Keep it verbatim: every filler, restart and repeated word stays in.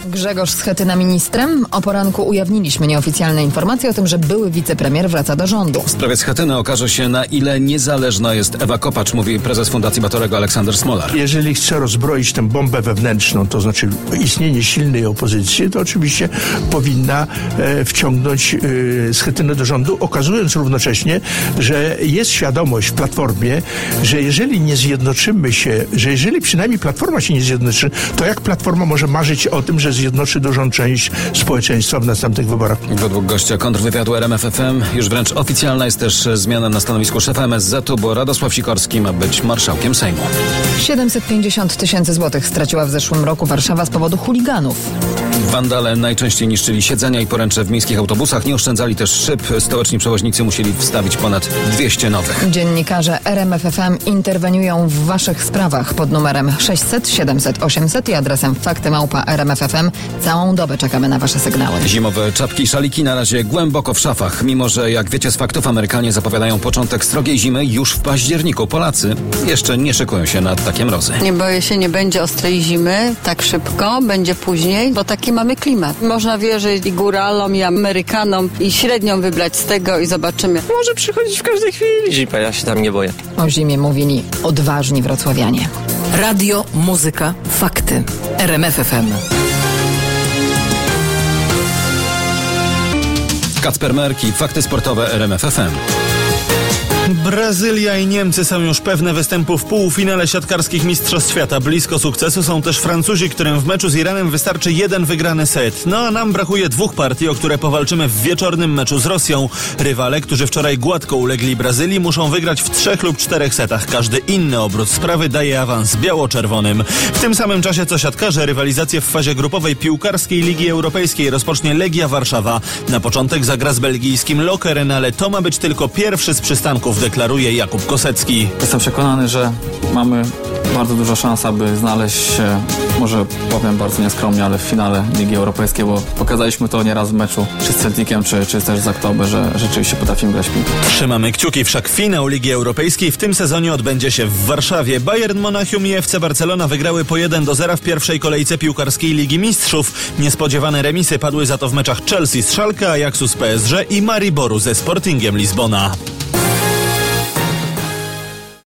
Grzegorz Schetyna ministrem? O poranku ujawniliśmy nieoficjalne informacje o tym, że były wicepremier wraca do rządu. W sprawie Schetyny okaże się, na ile niezależna jest Ewa Kopacz, mówi prezes Fundacji Batorego Aleksander Smolar. Jeżeli chce rozbroić tę bombę wewnętrzną, to znaczy istnienie silnej opozycji, to oczywiście powinna e, wciągnąć e, Schetynę do rządu, okazując równocześnie, że jest świadomość w Platformie, że jeżeli nie zjednoczymy się, że jeżeli przynajmniej Platforma się nie zjednoczy, to jak Platforma może marzyć o tym, że zjednoczy dużą część społeczeństwa w następnych wyborach? Według gościa kontrwywiadu R M F F M już wręcz oficjalna jest też zmiana na stanowisku szefa M S Z u, bo Radosław Sikorski ma być marszałkiem Sejmu. siedemset pięćdziesiąt tysięcy złotych straciła w zeszłym roku Warszawa z powodu chuliganów. Wandale najczęściej niszczyli siedzenia i poręcze w miejskich autobusach, nie oszczędzali też szyb. Stołeczni przewoźnicy musieli wstawić ponad dwieście nowych. Dziennikarze R M F F M interweniują w waszych sprawach pod numerem sześćset siedemset osiemset i adresem fakty małpa r m f f m. Całą dobę czekamy na wasze sygnały. Zimowe czapki i szaliki na razie głęboko w szafach, mimo że jak wiecie z faktów, Amerykanie zapowiadają początek srogiej zimy już w październiku. Polacy jeszcze nie szykują się na takie mrozy. Nie boję się, nie będzie ostrej zimy tak szybko, będzie później, bo taki mamy klimat. Można wierzyć i góralom, i Amerykanom, i średnią wybrać z tego i zobaczymy. Może przychodzić w każdej chwili zima, ja się tam nie boję. O zimie mówili odważni wrocławianie. Radio, muzyka, fakty. R M F F M. Kacper Merki, fakty sportowe R M F F M. Brazylia i Niemcy są już pewne występu w półfinale siatkarskich Mistrzostw Świata. Blisko sukcesu są też Francuzi, którym w meczu z Iranem wystarczy jeden wygrany set. No a nam brakuje dwóch partii, o które powalczymy w wieczornym meczu z Rosją. Rywale, którzy wczoraj gładko ulegli Brazylii, muszą wygrać w trzech lub czterech setach. Każdy inny obrót sprawy daje awans biało-czerwonym. W tym samym czasie co siatkarze, rywalizację w fazie grupowej piłkarskiej Ligi Europejskiej rozpocznie Legia Warszawa. Na początek zagra z belgijskim Lokeren, ale to ma być tylko pierwszy z przystanków, deklaruje Jakub Kosecki. Jestem przekonany, że mamy bardzo dużo szans, aby znaleźć się, może powiem bardzo nieskromnie, ale w finale Ligi Europejskiej, bo pokazaliśmy to nieraz w meczu czy z Celticiem, czy, czy też z Aktoby, że rzeczywiście potrafimy grać piłkę. Trzymamy kciuki, wszak finał Ligi Europejskiej w tym sezonie odbędzie się w Warszawie. Bayern Monachium i F C Barcelona wygrały po jeden do zera w pierwszej kolejce piłkarskiej Ligi Mistrzów. Niespodziewane remisy padły za to w meczach Chelsea z Schalke, Ajaxu z P S G i Mariboru ze Sportingiem Lizbona.